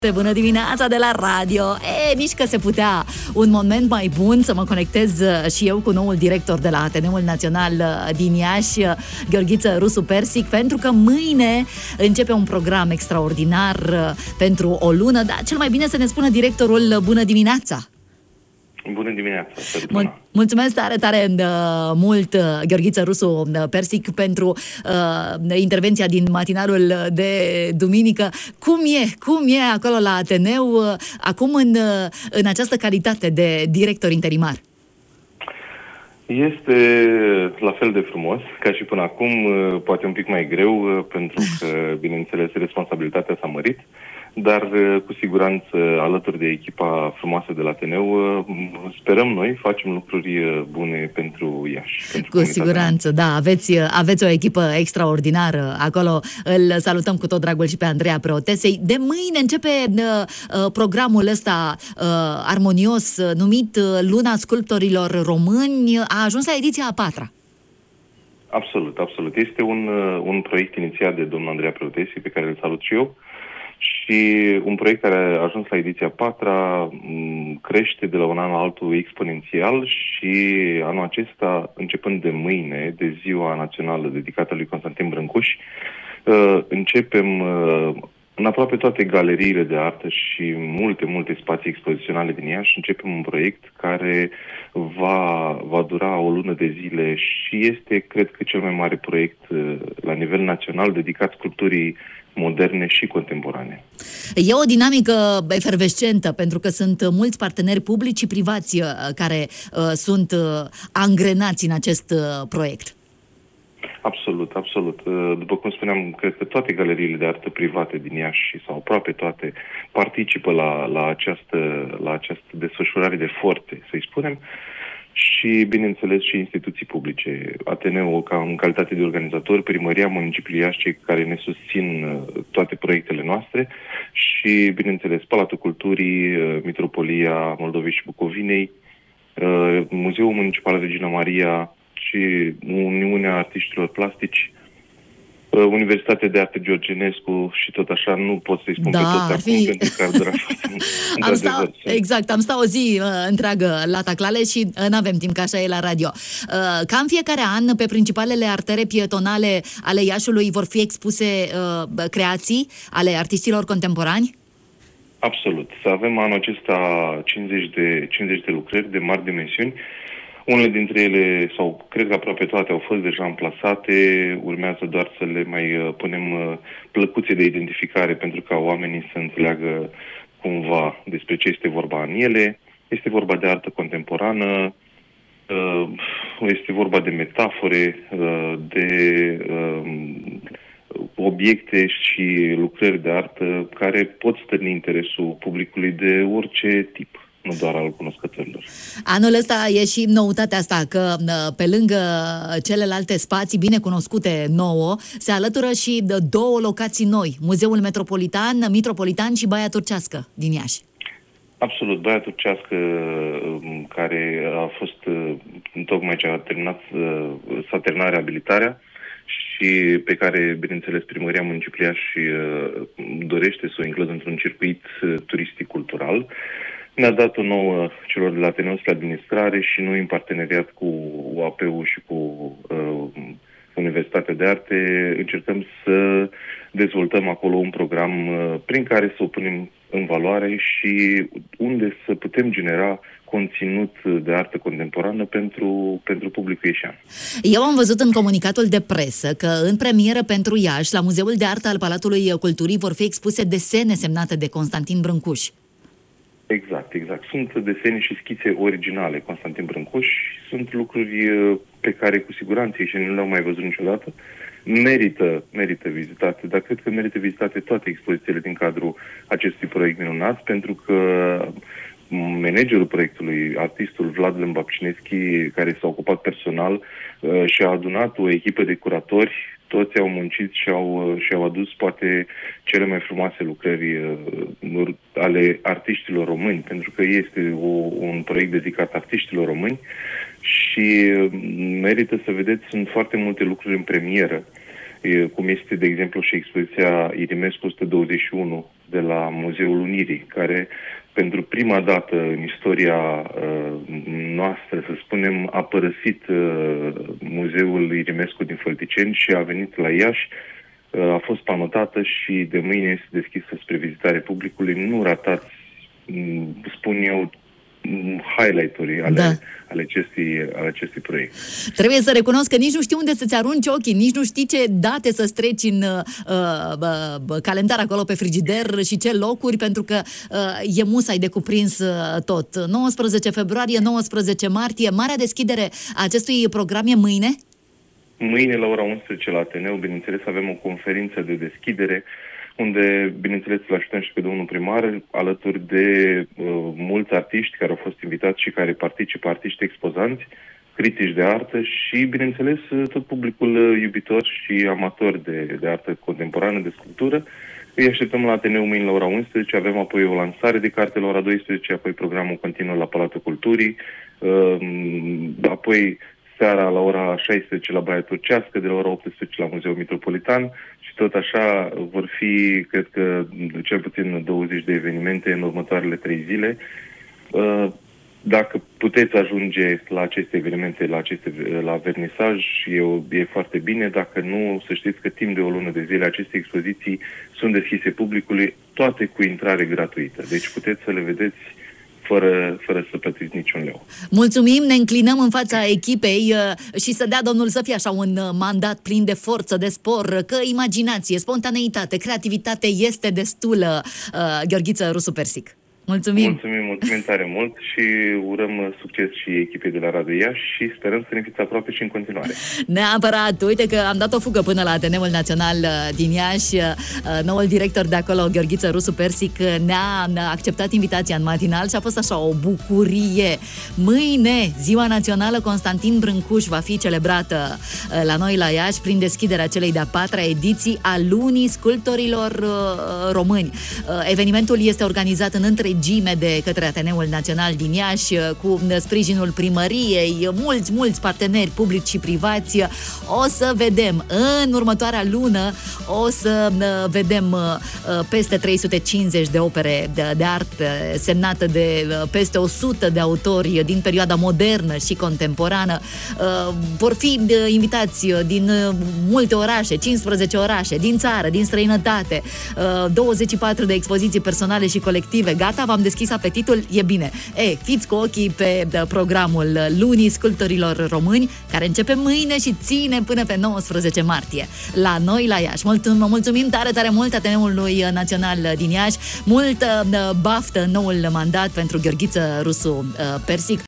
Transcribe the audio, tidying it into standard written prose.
Bună dimineața de la radio! Nici că se putea un moment mai bun să mă conectez și eu cu noul director de la Ateneul Național din Iași, Gheorghiță Rusu Persic, pentru că mâine începe un program extraordinar pentru o lună, dar cel mai bine să ne spună directorul bună dimineața! Bună dimineața! Mulțumesc tare mult, Gheorghiță Rusu Persic, pentru intervenția din matinalul de duminică. Cum e acolo la Ateneu, acum în această calitate de director interimar? Este la fel de frumos ca și până acum, poate un pic mai greu, pentru că, bineînțeles, responsabilitatea s-a mărit, dar cu siguranță, alături de echipa frumoasă de la Ateneu, sperăm noi, facem lucruri bune pentru Iași. Cu siguranță, da, aveți o echipă extraordinară acolo. Îl salutăm cu tot dragul și pe Andreea Preotesei. De mâine începe programul ăsta armonios numit Luna Sculptorilor Români. A ajuns la ediția a 4-a. Absolut, absolut. Este un proiect inițiat de domnul Andreea Preotesei, pe care îl salut și eu. Și un proiect care a ajuns la ediția 4-a crește de la un an la altul exponențial și anul acesta, începând de mâine, de ziua națională dedicată lui Constantin Brâncuș, începem în aproape toate galeriile de artă și multe spații expoziționale din Iași, începem un proiect care va dura o lună de zile și este, cred că, cel mai mare proiect la nivel național dedicat sculpturii moderne și contemporane. E o dinamică efervescentă, pentru că sunt mulți parteneri publici și privați care sunt angrenați în acest proiect. Absolut, absolut. După cum spuneam, cred că toate galeriile de artă private din Iași, sau aproape toate, participă la această desfășurare de forțe, să-i spunem, și, bineînțeles, și instituții publice. Ateneu, ca în calitate de organizator, Primăria Municipiului Iași, cei care ne susțin toate proiectele noastre și, bineînțeles, Palatul Culturii, Mitropolia Moldovei și Bucovinei, Muzeul Municipal Regina Maria și Uniunea Artiștilor Plastici, Universitatea de Arte Georginescu și tot așa, nu pot să-i spun pe toți acum, pentru că ar dura Exact, am stat o zi întreagă la taclale și n-avem timp, că așa e la radio. Ca în fiecare an, pe principalele artere pietonale ale Iașiului vor fi expuse creații ale artiștilor contemporani? Absolut. Să avem anul acesta 50 de lucrări de mari dimensiuni. Unele dintre ele, sau cred că aproape toate, au fost deja amplasate, urmează doar să le mai punem plăcuțe de identificare pentru ca oamenii să înțeleagă cumva despre ce este vorba în ele. Este vorba de artă contemporană, este vorba de metafore, de obiecte și lucrări de artă care pot stârni interesul publicului de orice tip, nu doar al cunoscătorilor. Anul ăsta e și noutatea asta, că pe lângă celelalte spații bine cunoscute nouă, se alătură și două locații noi, Muzeul Mitropolitan și Baia Turcească din Iași. Absolut, Baia Turcească, care a fost tocmai ce s-a terminat reabilitarea și pe care, bineînțeles, Primăria Municipiului Iași dorește să o includă într-un circuit turistic-cultural. Ne-a dat o nouă celor de la Ateneu spre administrare și noi, în parteneriat cu UAP-ul și cu Universitatea de Arte, încercăm să dezvoltăm acolo un program prin care să o punem în valoare și unde să putem genera conținut de artă contemporană pentru publicul ieșean. Eu am văzut în comunicatul de presă că în premieră pentru Iași, la Muzeul de Artă al Palatului Culturii, vor fi expuse desene semnate de Constantin Brâncuș. Exact. Sunt desene și schițe originale Constantin Brâncuș. Sunt lucruri pe care cu siguranță și nu le-au mai văzut niciodată. Merită vizitate, dar cred că merită vizitate toate expozițiile din cadrul acestui proiect minunat, pentru că managerul proiectului, artistul Vlad Lembapcineschi, care s-a ocupat personal și a adunat o echipă de curatori, toți au muncit și au adus poate cele mai frumoase lucrări ale artiștilor români, pentru că este un proiect dedicat artiștilor români și merită să vedeți, sunt foarte multe lucruri în premieră, cum este, de exemplu, și expoziția Irimescu 121 de la Muzeul Unirii, care pentru prima dată în istoria noastră, să spunem, a părăsit Muzeul Irimescu din Fălticeni și a venit la Iași. A fost panotată și de mâine este deschisă spre vizitare publicului. Nu ratați, spun eu, highlight-uri ale acestui proiect. Trebuie să recunosc că nici nu știu unde să-ți arunci ochii, nici nu știi ce date să-ți treci în calendar acolo pe frigider și ce locuri, pentru că e musai de cuprins tot. 19 februarie, 19 martie, marea deschidere a acestui program e mâine? Mâine la ora 11 la Ateneu, bineînțeles, avem o conferință de deschidere unde, bineînțeles, îl așteptăm și pe domnul primar, alături de mulți artiști care au fost invitați și care participă, artiști expozanți, critici de artă și, bineînțeles, tot publicul iubitor și amator de artă contemporană, de sculptură. Îi așteptăm la Ateneu mâine la ora 11, avem apoi o lansare de carte la ora 12, apoi programul continuă la Palatul Culturii, apoi seara la ora 16 la Baia Turcească, de la ora 18 la Muzeul Metropolitan și tot așa vor fi, cred că, cel puțin 20 de evenimente în următoarele 3 zile. Dacă puteți ajunge la aceste evenimente, la vernisaj, e foarte bine. Dacă nu, să știți că timp de o lună de zile aceste expoziții sunt deschise publicului, toate cu intrare gratuită. Deci puteți să le vedeți fără să plătiți niciun leu. Mulțumim, ne înclinăm în fața echipei și să dea Domnul să fie așa un mandat plin de forță, de spor, că imaginație, spontaneitate, creativitate este destulă. Gheorghiță Rusu Persic. Mulțumim! Mulțumim tare mult și urăm succes și echipei de la Radio Iași și sperăm să ne fiți aproape și în continuare. Neapărat! Uite că am dat o fugă până la Ateneul Național din Iași. Noul director de acolo, Gheorghiță Rusu Persic, ne-a acceptat invitația în matinal și a fost așa o bucurie. Mâine, Ziua Națională Constantin Brâncuș va fi celebrată la noi la Iași prin deschiderea celei de-a 4-a ediții a Lunii Sculptorilor Români. Evenimentul este organizat în întregime de către Ateneul Național din Iași, cu sprijinul primăriei, mulți parteneri publici și privați. O să vedem în următoarea lună, o să vedem peste 350 de opere de artă semnate de peste 100 de autori din perioada modernă și contemporană. Vor fi invitați din multe orașe, 15 orașe, din țară, din străinătate, 24 de expoziții personale și colective. Gata, v-am deschis apetitul, e bine. Fiți cu ochii pe programul Lunii Sculptorilor Români, care începe mâine și ține până pe 19 martie. La noi, la Iași. Mulțumim tare mult Ateneului Național din Iași. Multă baftă în noul mandat pentru Gheorghiță Rusu Persic.